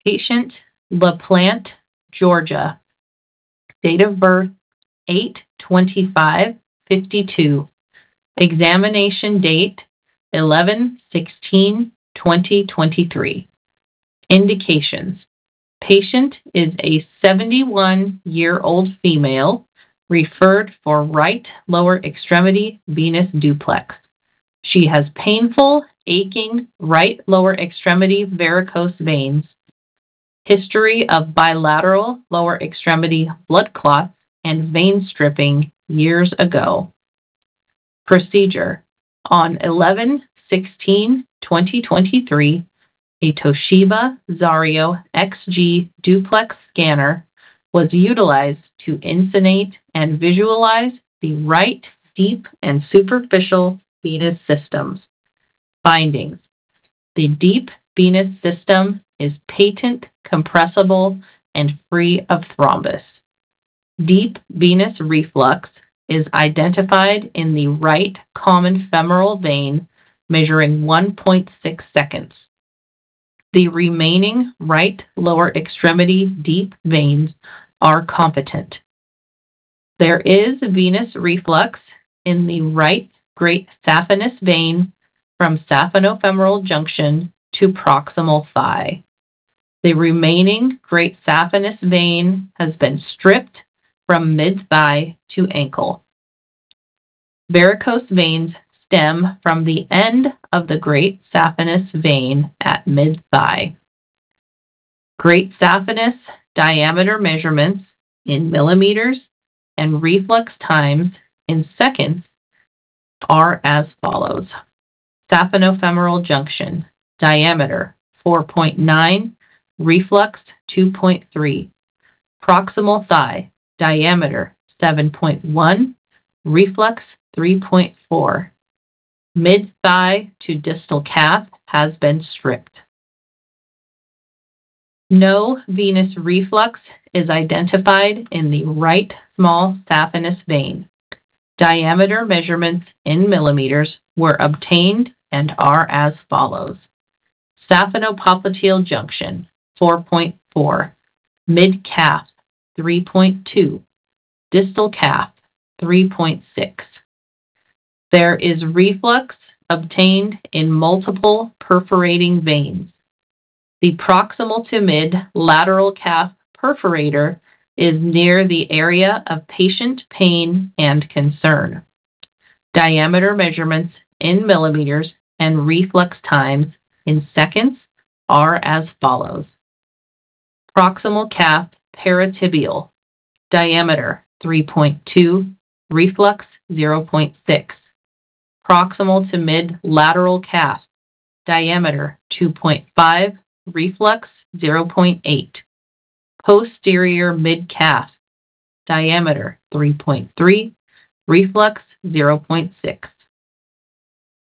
Patient, LaPlante, Georgia. Date of birth, 8/25/52. Examination date, 11/16/2023. Indications. Patient is a 71-year-old female referred for right lower extremity venous duplex. She has painful, aching right lower extremity varicose veins, history of bilateral lower extremity blood clots and vein stripping years ago. Procedure. On 11/16/2023, a Toshiba Zario XG duplex scanner was utilized to insonate and visualize the right deep and superficial venous systems. Findings. The deep venous system is patent, compressible, and free of thrombus. Deep venous reflux is identified in the right common femoral vein, measuring 1.6 seconds. The remaining right lower extremity deep veins are competent. There is venous reflux in the right great saphenous vein from saphenofemoral junction to proximal thigh. The remaining great saphenous vein has been stripped from mid-thigh to ankle. Varicose veins stem from the end of the great saphenous vein at mid-thigh. Great saphenous diameter measurements in millimeters and reflux times in seconds are as follows. Saphenofemoral junction, diameter 4.9, reflux 2.3. Proximal thigh, diameter 7.1, reflux 3.4. Mid-thigh to distal calf has been stripped. No venous reflux is identified in the right small saphenous vein. Diameter measurements in millimeters were obtained and are as follows. Saphenopopliteal junction, 4.4. Mid-calf, 3.2. Distal calf, 3.6. There is reflux obtained in multiple perforating veins. The proximal to mid lateral calf perforator is near the area of patient pain and concern. Diameter measurements in millimeters and reflux times in seconds are as follows. Proximal calf paratibial, diameter 3.2, reflux 0.6. Proximal to mid lateral calf, diameter 2.5, reflux 0.8. Posterior mid-calf, diameter 3.3, reflux 0.6.